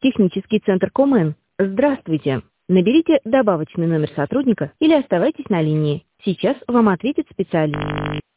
Технический центр Комен. Здравствуйте. Наберите добавочный номер сотрудника или оставайтесь на линии. Сейчас вам ответит специалист.